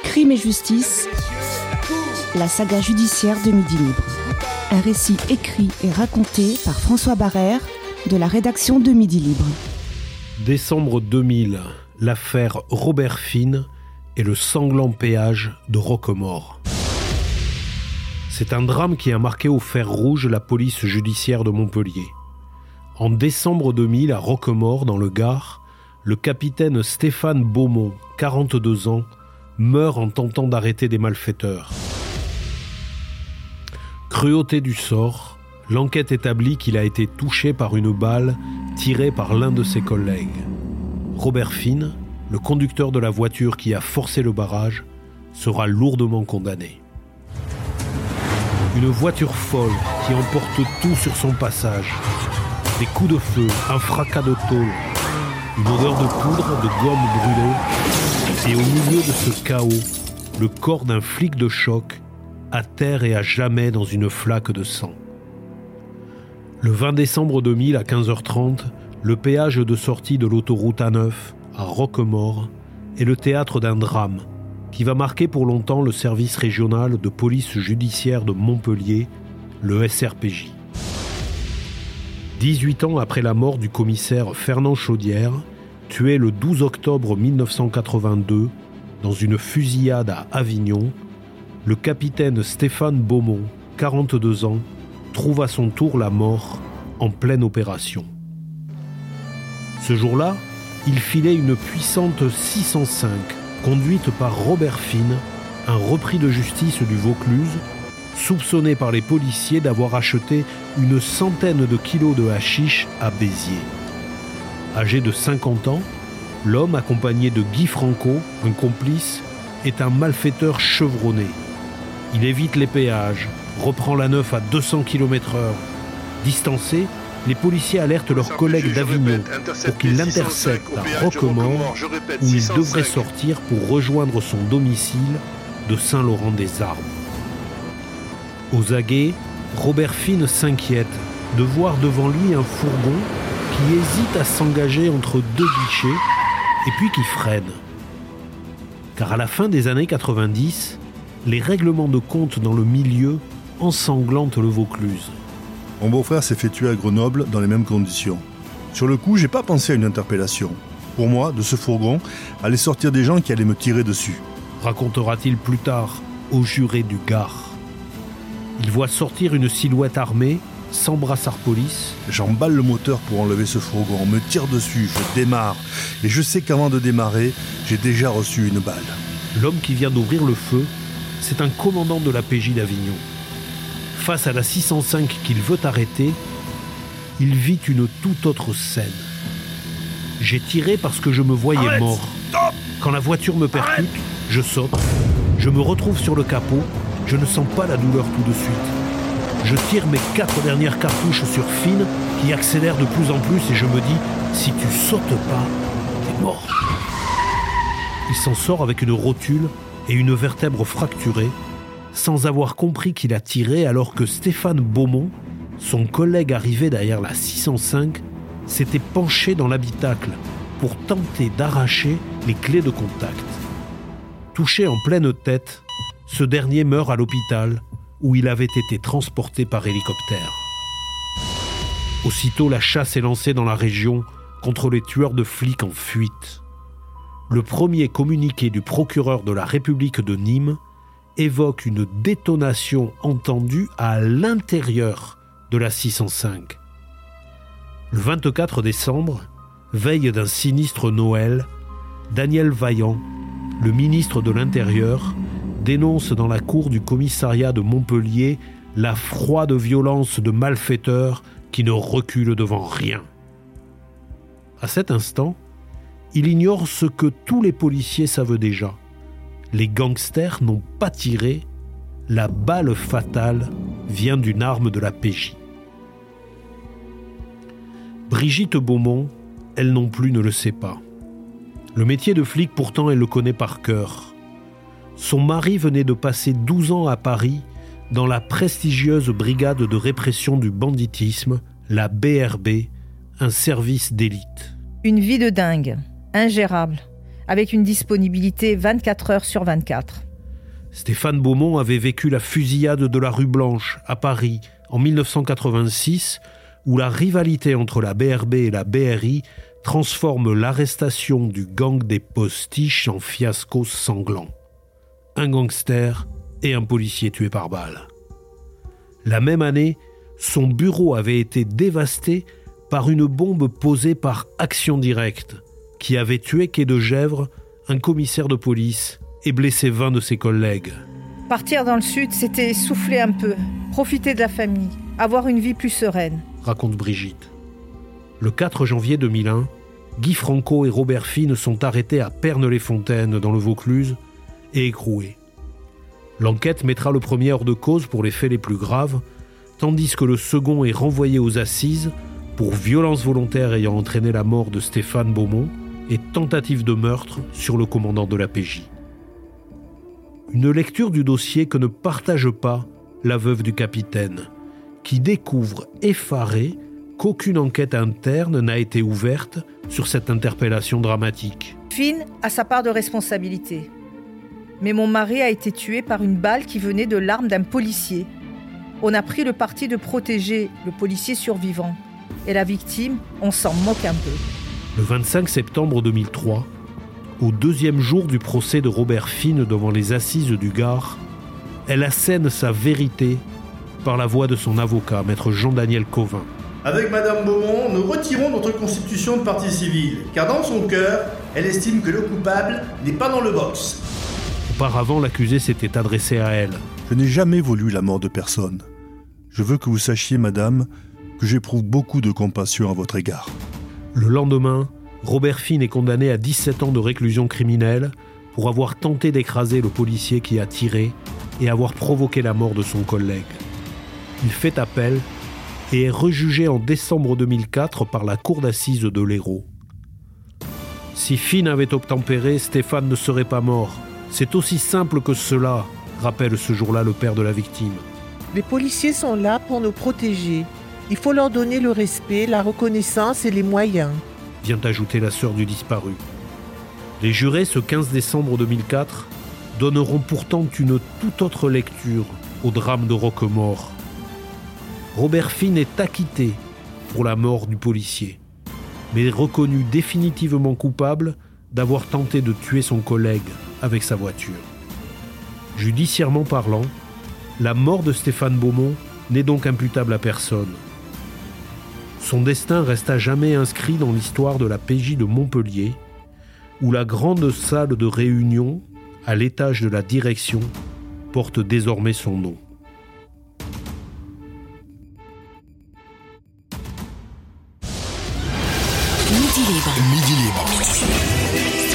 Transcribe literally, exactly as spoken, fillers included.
Crime et justice, la saga judiciaire de Midi Libre. Un récit écrit et raconté par François Barrère de la rédaction de Midi Libre. Décembre deux mille, l'affaire Robert Fine et le sanglant péage de Roquemaure. C'est un drame qui a marqué au fer rouge la police judiciaire de Montpellier. En décembre deux mille, à Roquemaure, dans le Gard, le capitaine Stéphane Beaumont, quarante-deux ans, meurt en tentant d'arrêter des malfaiteurs. Cruauté du sort, l'enquête établit qu'il a été touché par une balle tirée par l'un de ses collègues. Robert Fine, le conducteur de la voiture qui a forcé le barrage, sera lourdement condamné. Une voiture folle qui emporte tout sur son passage. Des coups de feu, un fracas de tôle, une odeur de poudre, de gomme brûlée, et au milieu de ce chaos, le corps d'un flic de choc, à terre et à jamais dans une flaque de sang. Le vingt décembre deux mille, à quinze heures trente, le péage de sortie de l'autoroute A neuf, à Roquemaure, est le théâtre d'un drame qui va marquer pour longtemps le service régional de police judiciaire de Montpellier, le S R P J. dix-huit ans après la mort du commissaire Fernand Chaudière, tué le douze octobre mille neuf cent quatre-vingt-deux dans une fusillade à Avignon, le capitaine Stéphane Beaumont, quarante-deux ans, trouve à son tour la mort en pleine opération. Ce jour-là, il filait une puissante six cent cinq, conduite par Robert Fine, un repris de justice du Vaucluse, soupçonné par les policiers d'avoir acheté une centaine de kilos de hashish à Béziers. Âgé de cinquante ans, l'homme, accompagné de Guy Franco, un complice, est un malfaiteur chevronné. Il évite les péages, reprend la neuf à deux cents kilomètres heure. Distancés, les policiers alertent leurs collègues d'Avignon pour qu'ils l'interceptent à Roquemaure, où il devrait sortir pour rejoindre son domicile de Saint-Laurent-des-Arbres. Aux aguets, Robert Fine s'inquiète de voir devant lui un fourgon qui hésite à s'engager entre deux guichets et puis qui freine. Car à la fin des années quatre-vingt-dix, les règlements de compte dans le milieu ensanglantent le Vaucluse. Mon beau-frère s'est fait tuer à Grenoble dans les mêmes conditions. Sur le coup, j'ai pas pensé à une interpellation. Pour moi, de ce fourgon, allaient sortir des gens qui allaient me tirer dessus. Racontera-t-il plus tard au juré du Gard. Il voit sortir une silhouette armée, sans brassard police. J'emballe le moteur pour enlever ce fourgon, on me tire dessus, je démarre. Et je sais qu'avant de démarrer, j'ai déjà reçu une balle. L'homme qui vient d'ouvrir le feu, c'est un commandant de la P J d'Avignon. Face à la six cent cinq qu'il veut arrêter, il vit une toute autre scène. J'ai tiré parce que je me voyais Arrête, mort. Stop Quand la voiture me percute, Arrête je saute, je me retrouve sur le capot, je ne sens pas la douleur tout de suite. Je tire mes quatre dernières cartouches sur Fine, qui accélère de plus en plus, et je me dis, si tu sautes pas, t'es mort. Il s'en sort avec une rotule et une vertèbre fracturée, sans avoir compris qu'il a tiré alors que Stéphane Beaumont, son collègue arrivé derrière la six cent cinq, s'était penché dans l'habitacle pour tenter d'arracher les clés de contact. Touché en pleine tête, ce dernier meurt à l'hôpital où il avait été transporté par hélicoptère. Aussitôt, la chasse est lancée dans la région contre les tueurs de flics en fuite. Le premier communiqué du procureur de la République de Nîmes évoque une détonation entendue à l'intérieur de la six cent cinq. Le vingt-quatre décembre, veille d'un sinistre Noël, Daniel Vaillant, le ministre de l'Intérieur, dénonce dans la cour du commissariat de Montpellier la froide violence de malfaiteurs qui ne reculent devant rien. À cet instant, il ignore ce que tous les policiers savent déjà. Les gangsters n'ont pas tiré, la balle fatale vient d'une arme de la P J. Brigitte Beaumont, elle non plus ne le sait pas. Le métier de flic, pourtant, elle le connaît par cœur. Son mari venait de passer douze ans à Paris dans la prestigieuse brigade de répression du banditisme, la B R B, un service d'élite. Une vie de dingue, ingérable, avec une disponibilité vingt-quatre heures sur vingt-quatre. Stéphane Beaumont avait vécu la fusillade de la rue Blanche à Paris en mille neuf cent quatre-vingt-six, où la rivalité entre la B R B et la B R I transforme l'arrestation du gang des postiches en fiasco sanglant. Un gangster et un policier tués par balle. La même année, son bureau avait été dévasté par une bombe posée par Action Directe, qui avait tué quai de Gesvres, un commissaire de police, et blessé vingt de ses collègues. Partir dans le sud, c'était souffler un peu, profiter de la famille, avoir une vie plus sereine, raconte Brigitte. Le quatre janvier deux mille un, Guy Franco et Robert Fine sont arrêtés à Pernes-les-Fontaines, dans le Vaucluse, et écroués. L'enquête mettra le premier hors de cause pour les faits les plus graves, tandis que le second est renvoyé aux assises pour violence volontaire ayant entraîné la mort de Stéphane Beaumont et tentative de meurtre sur le commandant de la P J. Une lecture du dossier que ne partage pas la veuve du capitaine, qui découvre effarée qu'aucune enquête interne n'a été ouverte sur cette interpellation dramatique. Fine a sa part de responsabilité. Mais mon mari a été tué par une balle qui venait de l'arme d'un policier. On a pris le parti de protéger le policier survivant. Et la victime, on s'en moque un peu. Le vingt-cinq septembre deux mille trois, au deuxième jour du procès de Robert Fine devant les assises du Gard, elle assène sa vérité par la voix de son avocat, maître Jean-Daniel Cauvin. Avec Madame Beaumont, nous retirons notre constitution de partie civile, car dans son cœur, elle estime que le coupable n'est pas dans le box. Auparavant, l'accusé s'était adressé à elle. Je n'ai jamais voulu la mort de personne. Je veux que vous sachiez, madame, que j'éprouve beaucoup de compassion à votre égard. Le lendemain, Robert Fine est condamné à dix-sept ans de réclusion criminelle pour avoir tenté d'écraser le policier qui a tiré et avoir provoqué la mort de son collègue. Il fait appel et est rejugé en décembre deux mille quatre par la cour d'assises de l'Hérault. Si Fine avait obtempéré, Stéphane ne serait pas mort. C'est aussi simple que cela, rappelle ce jour-là le père de la victime. Les policiers sont là pour nous protéger. Il faut leur donner le respect, la reconnaissance et les moyens, vient ajouter la sœur du disparu. Les jurés, ce quinze décembre deux mille quatre, donneront pourtant une toute autre lecture au drame de Roquemaure. Robert Fine est acquitté pour la mort du policier, mais reconnu définitivement coupable d'avoir tenté de tuer son collègue avec sa voiture. Judiciairement parlant, la mort de Stéphane Beaumont n'est donc imputable à personne. Son destin reste à jamais inscrit dans l'histoire de la P J de Montpellier, où la grande salle de réunion, à l'étage de la direction, porte désormais son nom. Midi Libre. Midi Libre.